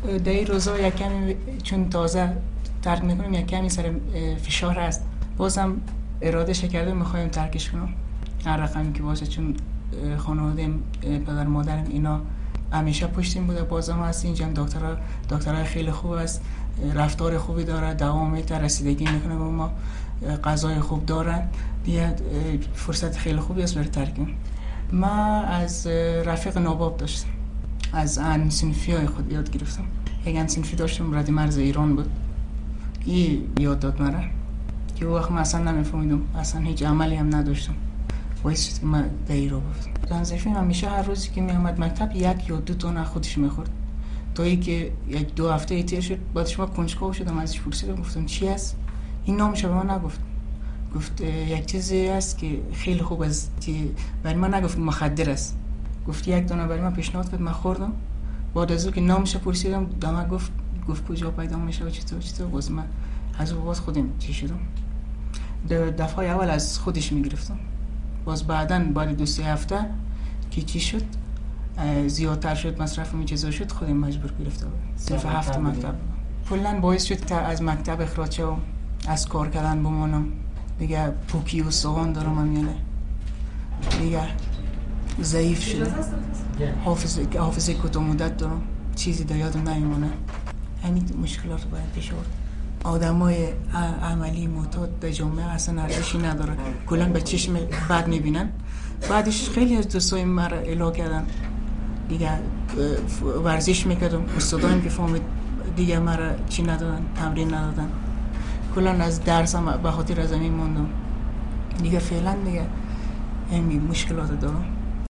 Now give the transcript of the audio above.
در این روزا یک کمی چون تازه ترک میکنیم یک کمی سر فشار هست، بازم اراده کرده میخوایم ترکش کنم هر رقمی که باشه، چون خانواده پدر مادرم اینا همیشه پشتیم بوده، بازم هست اینجا دکترای خیلی خوب است، رفتار خوبی داره، دوام رسیدگی میکنه به ما، غذای خوب دارن، دیگه فرصت خیلی خوبی است برای ترکیم. ما از رفیق ناباب داشتم، از ان صنفی های خود یاد گرفتم. یک ان صنفی داشتم رد مرز ایران بود، این یاد داد مرا که وقت من اصلا نمیفهمیدم، اصلا هیچ عملی هم نداشتم، باعث شد که من در ایران رفتم. ان صنفی همیشه هر روزی که میامد مکتب یک یا دو تونه خودش میخورد، تا اینکه یک دو هفته تیر شد، بعدش ما کنجکاو شدم ازش پرسیدم، گفتم چی است این، نامش به من نگفت، گفت یک چیزی است که خیلی خوب است، که برای من نگفت مخدر است، گفت یک دونه برای من پیشنهاد کرد، من خوردم، بعد از اون که نامش پرسیدم دامه گفت کجا پیدا میشه و چطور باز من از اون باز خودم چی شدم، دفعه اول از خودش میگرفتم، باز بعدن بعد 2-3 هفته که چی شد زیادتر شد، مصرف این چیزا شد، خودم مجبور گرفتم صرف 7 مکتب کلا باعث شد که از مکتب اخراج شوم، از کار کردن بمانم، دیگه پوکی و سوان دارم امیاله، دیگه ضعیف شده، حافظه کوتاه مدت دارم، چیزی در یادم نمیمونه، همین مشکلات باید پیش آورد. آدمای عملی معتاد در جامعه اصلا ارزشی نداره، کلا به چشم بد میبینن، بعدش خیلی از دوستای مرا الا کردن، دیگه ورزش میکردم، استادایم که فهمید دیگه مرا چی ندادن، تمرین ندادن، کلا از درسم به خاطر از همین موندم، دیگه فعلا دیگه همین مشکلات دارم.